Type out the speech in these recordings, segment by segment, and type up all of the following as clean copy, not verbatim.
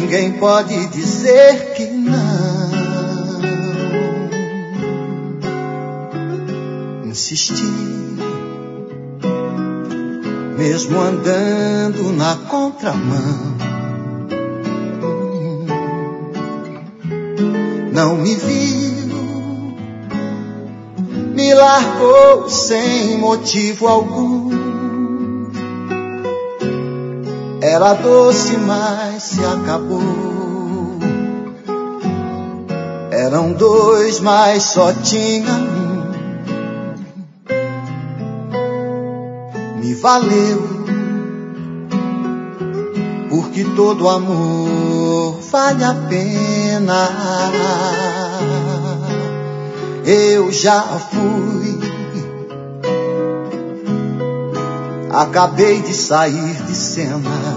ninguém pode dizer que não. Insisti, mesmo andando na contramão. Não me viu, me largou sem motivo algum. Era doce, mas se acabou. Eram dois, mas só tinha um. Me valeu, porque todo amor vale a pena. Eu já fui, acabei de sair de cena.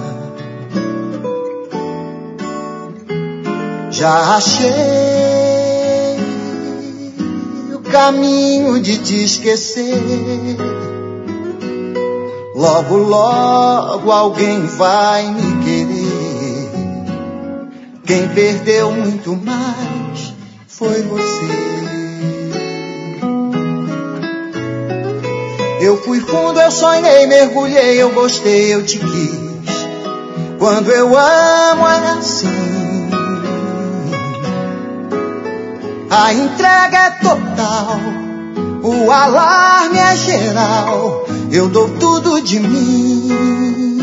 Já achei o caminho de te esquecer. Logo, logo alguém vai me querer. Quem perdeu muito mais foi você. Eu fui fundo, eu sonhei, mergulhei, eu gostei, eu te quis. Quando eu amo é assim. A entrega é total, o alarme é geral. Eu dou tudo de mim.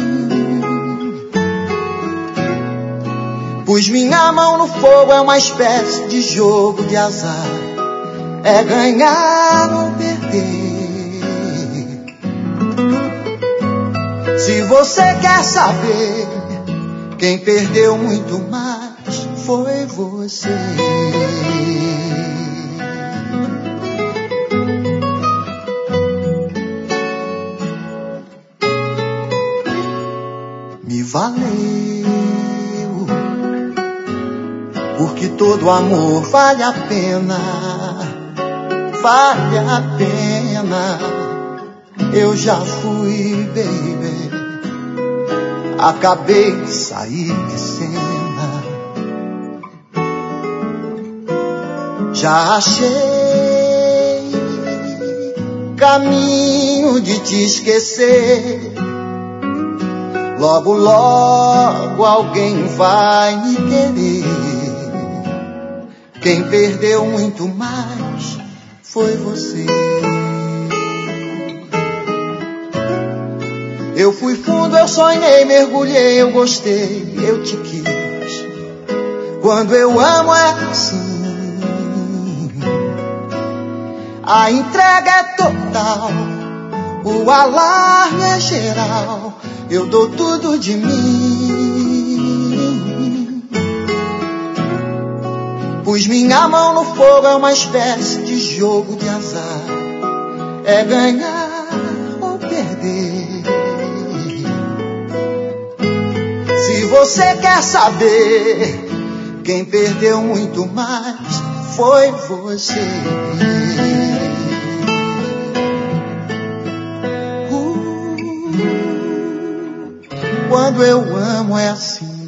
Pus minha mão no fogo, é uma espécie de jogo de azar. É ganhar ou perder. Se você quer saber, quem perdeu muito mais foi você. Me valeu, porque todo amor vale a pena. Vale a pena. Eu já fui, baby. Acabei de sair de cena. Já achei caminho de te esquecer. Logo, logo alguém vai me querer. Quem perdeu muito mais foi você. Eu fui fundo, eu sonhei, mergulhei, eu gostei, eu te quis. Quando eu amo é assim. A entrega é total, o alarme é geral. Eu dou tudo de mim. Pus minha mão no fogo, é uma espécie de jogo de azar. É ganhar ou perder. Se você quer saber, quem perdeu muito mais foi você. Quando eu amo é assim.